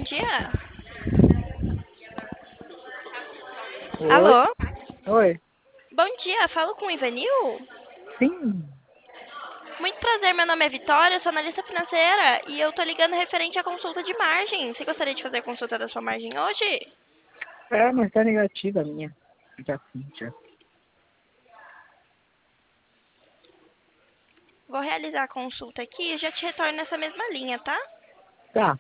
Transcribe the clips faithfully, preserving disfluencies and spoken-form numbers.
dia. Oi, Alô? oi. Bom dia, falo com o Ivanil? Sim, Muito prazer, meu nome é Vitória, sou analista financeira e eu tô ligando referente à consulta de margem. Você gostaria de fazer a consulta da sua margem hoje? é, mas tá negativa a minha. Já sim, já. Vou realizar a consulta aqui e já te retorno nessa mesma linha, tá? Tá,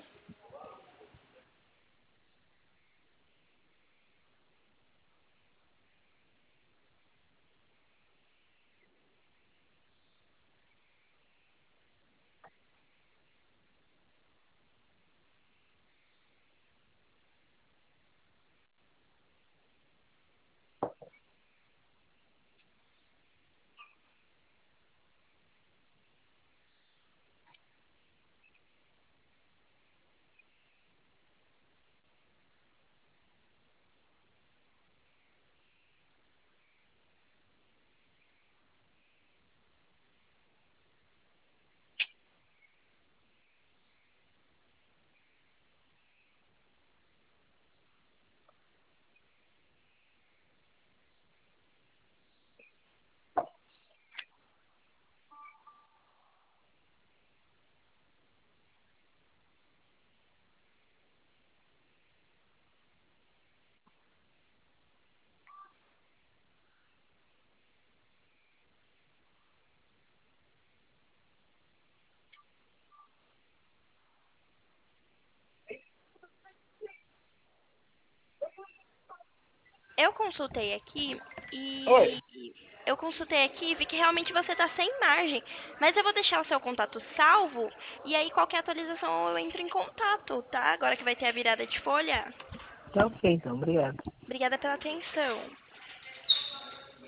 Eu consultei aqui oi. e eu consultei aqui e vi que realmente você tá sem margem. Mas eu vou deixar o seu contato salvo e aí qualquer atualização eu entro em contato, tá? Agora que vai ter a virada de folha. Tá ok, então, obrigado. Obrigada pela atenção.